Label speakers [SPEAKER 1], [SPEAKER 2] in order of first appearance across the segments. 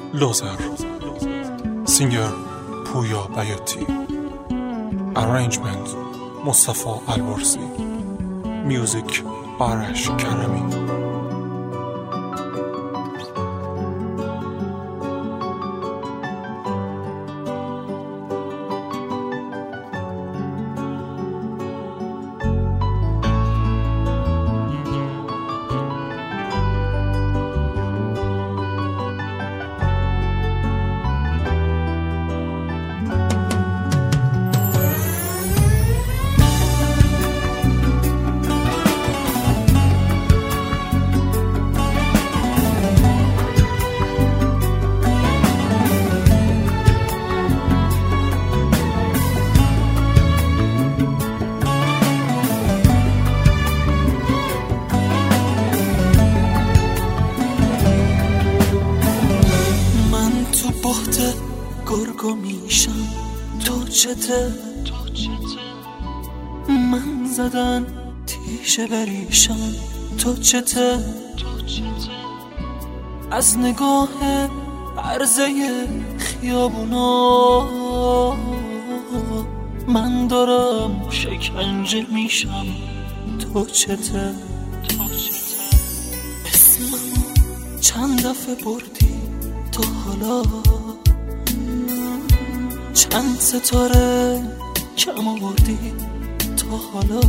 [SPEAKER 1] لوزر. سینگر پویا بیاتی. ارنجمنت مصطفی البرزی. میوزیک آرش کرمی.
[SPEAKER 2] گرگو میشم تو چته، من زدن تیشه بریشم تو چته، از نگاه عرضه خیابونا من دارم شکنجه میشم تو چته، اسممو چند دفعه بردی تا حالا، چند ستاره کم آوردی تا حالا،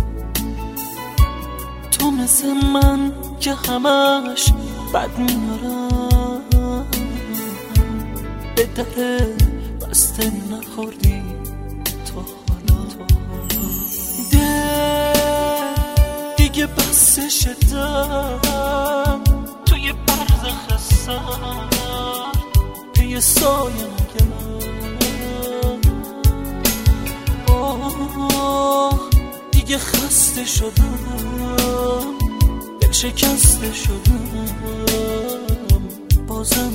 [SPEAKER 2] تو مثل من که همش بد میارم، به در بسته نخوردی تا حالا، دیگه بسه شدم توی برد خستم توی سایه نگرم، دیگه خسته شدم دل شکسته شدم بازم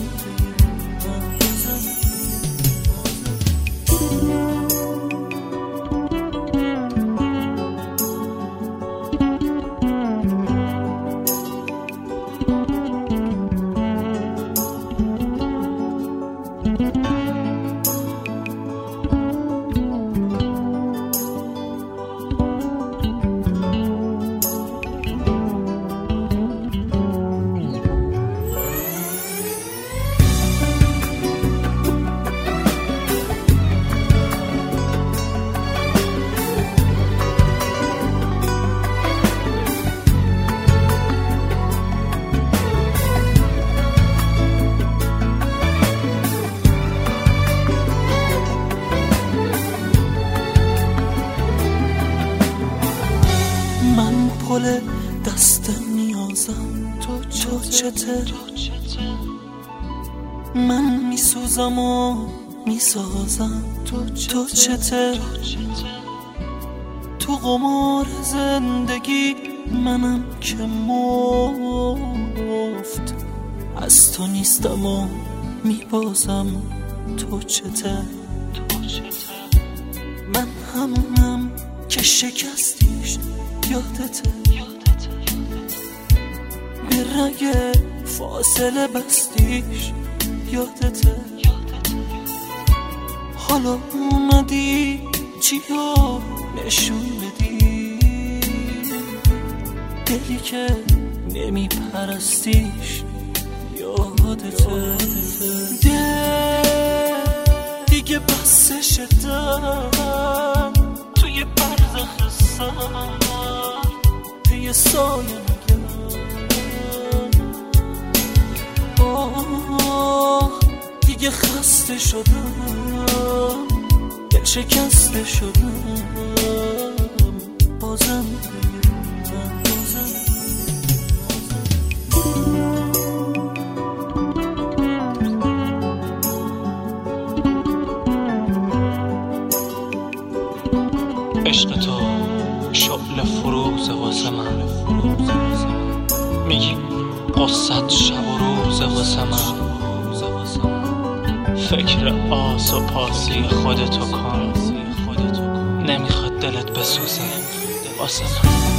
[SPEAKER 2] من پل دست نیازم تو چته، من میسوزم و میسازم تو چته، تو قمار زندگی منم که مفت از تو نیستم و میبازم تو چته، من همونم که شکستیش یادته، به رگ فاصله بستیش یادته، حالا اومدی چیا نشون بدی، دلی که نمی پرستیش یادته، دیگه بسه شدم توی برد خستم توی سایه نگرم، دیگه خسته شدم دل شکسته شدم بازم
[SPEAKER 3] عشق تو شعله فروز واسه من، میگی قصت شب و روز واسه من، فکر آس و پاسی خودتو کن، نمیخواد دلت بسوزه واسه من.